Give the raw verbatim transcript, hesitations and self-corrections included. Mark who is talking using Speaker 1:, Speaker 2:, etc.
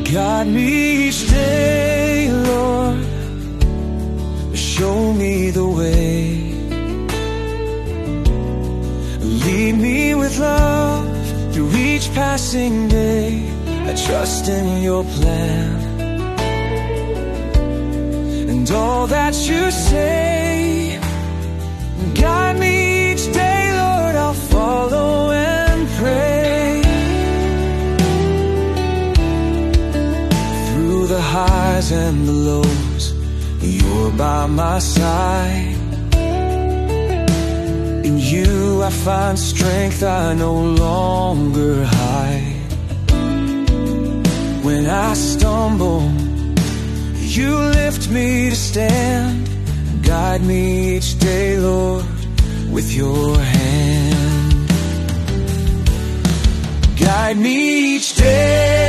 Speaker 1: Guide me each day, Lord, show me the way. Lead me with love through each passing day. I trust in your plan and all that you say. Guide me each day, Lord, I'll follow and pray. Through the highs and the lows, you're by my side. In you I find strength I no longer hide. When I stumble, you lift me to stand. Guide me each day, Lord, with your hand. Guide me each day.